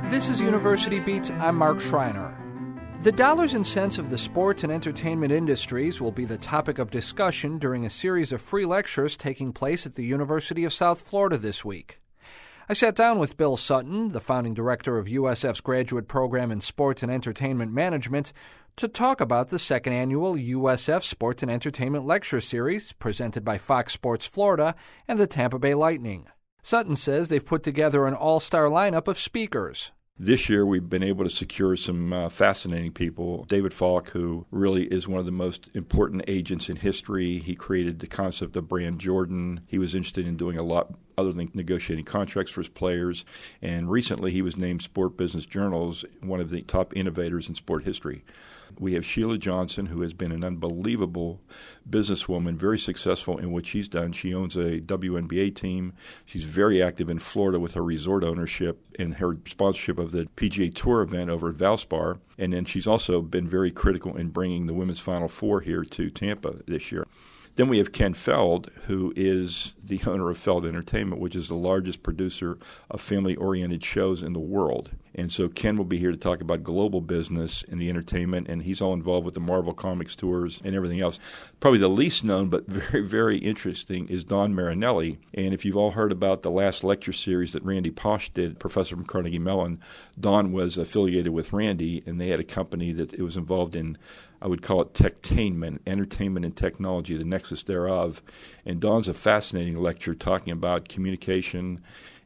This is University Beats. I'm Mark Schreiner. The dollars and cents of the sports and entertainment industries will be the topic of discussion during a series of free lectures taking place at the University of South Florida this week. I sat down with Bill Sutton, the founding director of USF's graduate program in sports and entertainment management, to talk about the second annual USF Sports and Entertainment Lecture Series presented by Fox Sports Florida and the Tampa Bay Lightning. Sutton says they've put together an all-star lineup of speakers. This year, we've been able to secure some fascinating people. David Falk, who really is one of the most important agents in history. He created the concept of Brand Jordan. He was interested in doing a lot other than negotiating contracts for his players. And recently, he was named Sport Business Journal's one of the top innovators in sport history. We have Sheila Johnson, who has been an unbelievable businesswoman, very successful in what she's done. She owns a WNBA team. She's very active in Florida with her resort ownership and her sponsorship of the PGA Tour event over at Valspar. And then she's also been very critical in bringing the Women's Final Four here to Tampa this year. Then we have Ken Feld, who is the owner of Feld Entertainment, which is the largest producer of family-oriented shows in the world. And so Ken will be here to talk about global business and the entertainment, and he's all involved with the Marvel Comics tours and everything else. Probably the least known but very, very interesting is Don Marinelli. And if you've all heard about the last lecture series that Randy Pausch did, professor from Carnegie Mellon, Don was affiliated with Randy, and they had a company that it was involved in, I would call it techtainment, entertainment and technology, the nexus thereof. And Don's a fascinating lecture talking about communication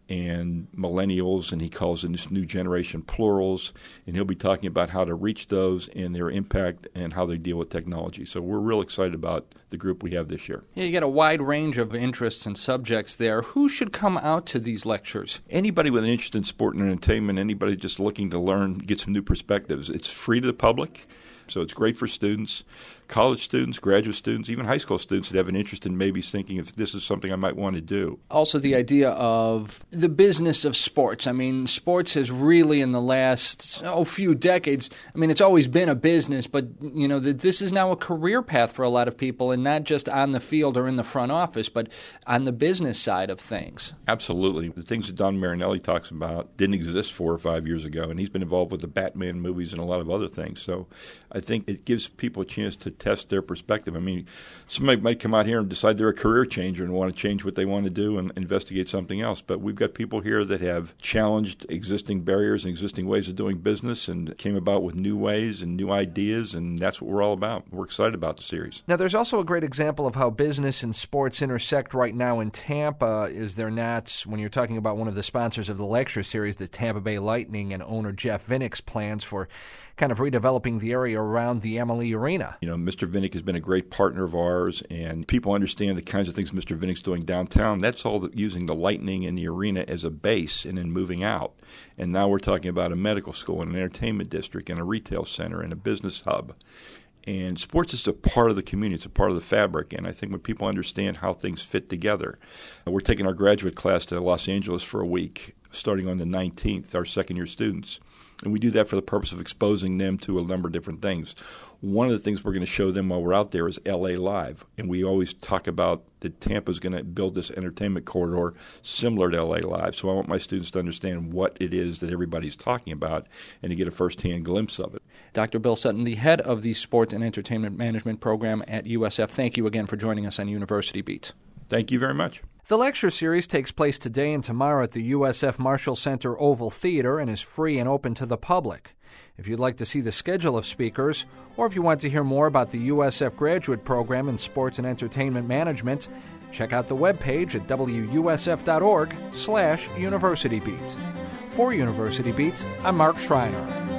and millennials, and he calls it this new generation plurals, and he'll be talking about how to reach those and their impact and how they deal with technology. So we're real excited about the group we have this year. Yeah, you get a wide range of interests and subjects there. Who should come out to these lectures? Anybody with an interest in sport and entertainment, anybody just looking to learn, get some new perspectives. It's free to the public. So it's great for students, college students, graduate students, even high school students that have an interest in maybe thinking if this is something I might want to do. Also the idea of the business of sports. I mean, sports has really in the last few decades, I mean, it's always been a business, but, you know, this is now a career path for a lot of people, and not just on the field or in the front office, but on the business side of things. Absolutely. The things that Don Marinelli talks about didn't exist 4 or 5 years ago, and he's been involved with the Batman movies and a lot of other things. So I think it gives people a chance to test their perspective. I mean, somebody might come out here and decide they're a career changer and want to change what they want to do and investigate something else. But we've got people here that have challenged existing barriers and existing ways of doing business and came about with new ways and new ideas, and that's what we're all about. We're excited about the series. Now, there's also a great example of how business and sports intersect right now in Tampa, is there not, when you're talking about one of the sponsors of the lecture series, the Tampa Bay Lightning, and owner Jeff Vinik's plans for kind of redeveloping the area around the Amalie Arena. You know, Mr. Vinik has been a great partner of ours, and people understand the kinds of things Mr. Vinik's doing downtown. That's all using the Lightning and the arena as a base and then moving out. And now we're talking about a medical school and an entertainment district and a retail center and a business hub. And sports is a part of the community. It's a part of the fabric. And I think when people understand how things fit together, we're taking our graduate class to Los Angeles for a week, starting on the 19th, our second-year students. And we do that for the purpose of exposing them to a number of different things. One of the things we're going to show them while we're out there is LA Live. And we always talk about that Tampa's going to build this entertainment corridor similar to LA Live. So I want my students to understand what it is that everybody's talking about and to get a first-hand glimpse of it. Dr. Bill Sutton, the head of the Sport and Entertainment Management Program at USF, thank you again for joining us on University Beat. Thank you very much. The lecture series takes place today and tomorrow at the USF Marshall Center Oval Theater and is free and open to the public. If you'd like to see the schedule of speakers, or if you want to hear more about the USF graduate program in sports and entertainment management, check out the webpage at wusf.org/UniversityBeat. For University Beat, I'm Mark Schreiner.